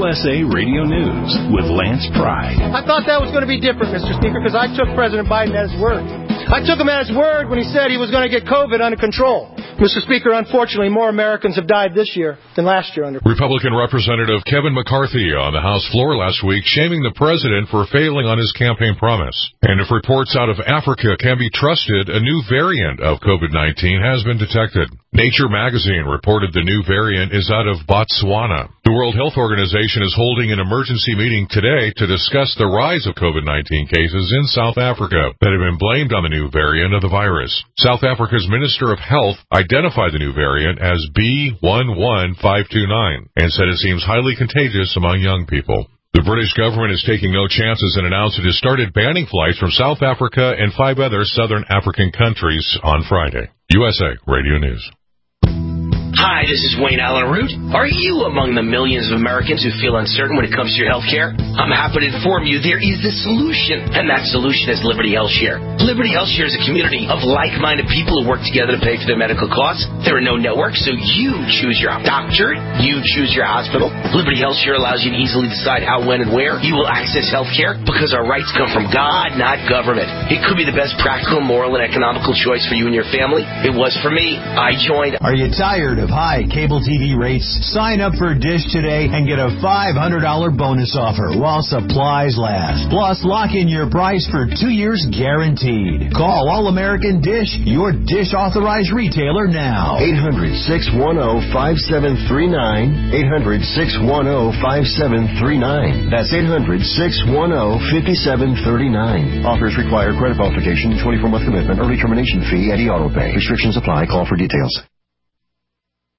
USA Radio News with Lance Pride. I thought that was going to be different, Mr. Speaker, because I took President Biden at his word. I took him at his word when he said he was going to get COVID under control. Mr. Speaker, unfortunately, more Americans have died this year than last year under. Republican Representative Kevin McCarthy on the House floor last week shaming the president for failing on his campaign promise. And if reports out of Africa can be trusted, a new variant of COVID-19 has been detected. Nature magazine reported the new variant is out of Botswana. The World Health Organization is holding an emergency meeting today to discuss the rise of COVID-19 cases in South Africa that have been blamed on the new variant of the virus. South Africa's Minister of Health identified the new variant as B11529 and said it seems highly contagious among young people. The British government is taking no chances and announced it has started banning flights from South Africa and 5 other southern African countries on Friday. USA Radio News. Hi, this is Wayne Allen Root. Are you among the millions of Americans who feel uncertain when it comes to your health care? I'm happy to inform you there is the solution, and that solution is Liberty HealthShare. Liberty HealthShare is a community of like-minded people who work together to pay for their medical costs. There are no networks, so you choose your doctor, you choose your hospital. Liberty HealthShare allows you to easily decide how, when, and where you will access health care because our rights come from God, not government. It could be the best practical, moral, and economical choice for you and your family. It was for me. I joined. Are you tired of high cable TV rates? Sign up for Dish today and get a $500 bonus offer while supplies last. Plus, lock in your price for 2 years guaranteed. Call All American Dish, your Dish authorized retailer now. 800-610-5739. 800-610-5739. That's 800-610-5739. Offers require credit qualification, 24-month commitment, early termination fee, and auto pay. Restrictions apply. Call for details.